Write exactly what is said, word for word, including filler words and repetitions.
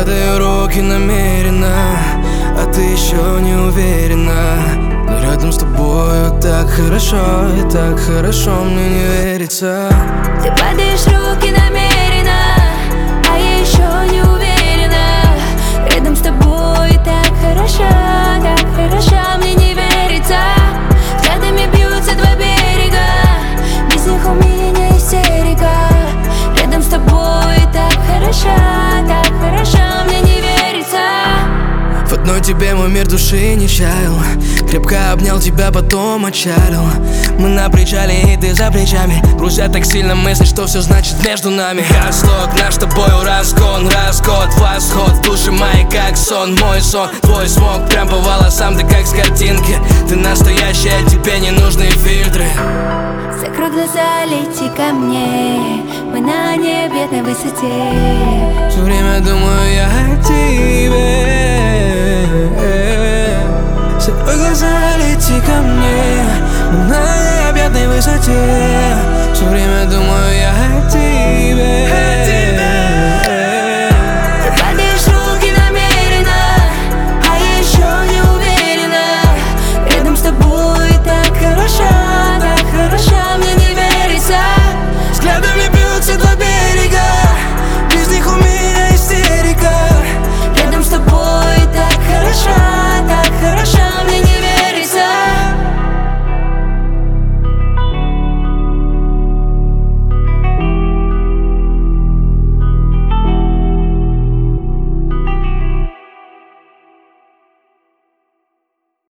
Прикладываю руки намеренно, а ты еще не уверена. Но рядом с тобой так хорошо, и так хорошо мне не верится. Ты падаешь, руки намеренно, а я еще не уверена. Рядом с тобой так хорошо, так хорошо мне не верится. Взглядами бьются два берега, без них у меня истерика. Рядом с тобой так хорошо, так хорошо мне не верится. В одной тебе мой мир души не чаял, крепко обнял тебя, потом отчалил. Мы на причале, и ты за плечами. Грузят так сильно мысли, что все значит между нами. Гасток, наш с тобою разгон, расход, восход. Души мои как сон, мой сон, твой смог. Прям по волосам, ты как с картинки. Ты настоящая, тебе не нужны фильтры. Закрой глаза, лети ко мне, мы на небесной высоте. Все время думаю я о тебе. Закрой глаза, лети ко мне, мы на необъятной высоте. Все время думаю я о тебе.